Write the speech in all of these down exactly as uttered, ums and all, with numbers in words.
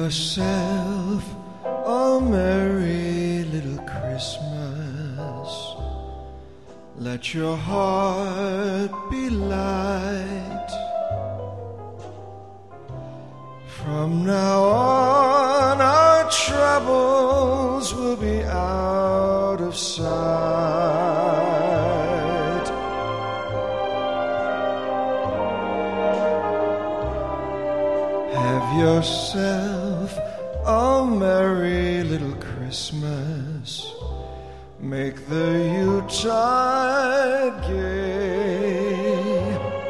yourself a merry little Christmas. Let your heart be light. From now on our troubles will be out of sight. Have yourself a merry little Christmas. Make the Yuletide gay.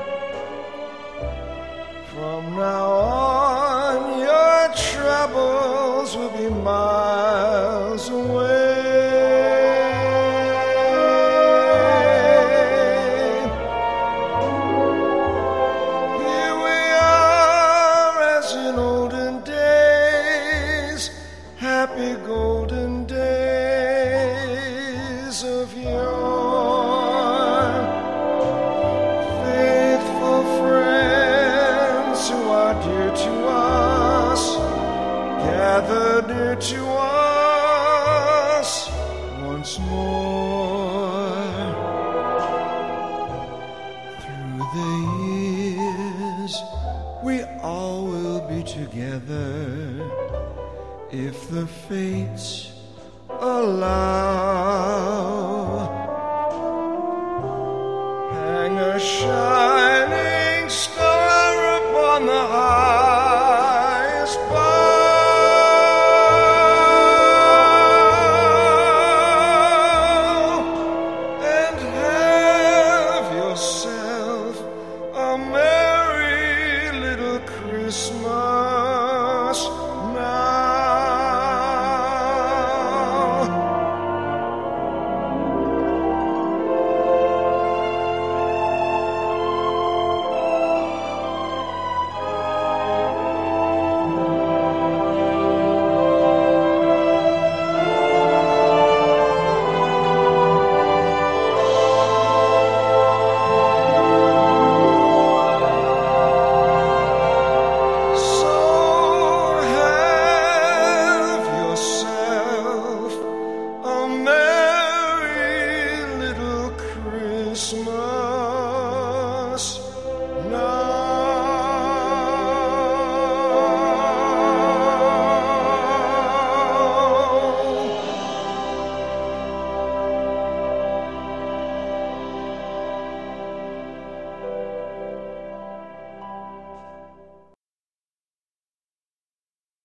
From now on your troubles will be miles away. Here we are as in olden days, happy golden days of yore. Faithful friends who are dear to us, gather near to us once more. Through the years we all will be together, if the fates allow. Hang a shining star upon the highest bough, and have yourself a merry little Christmas now. Christmas.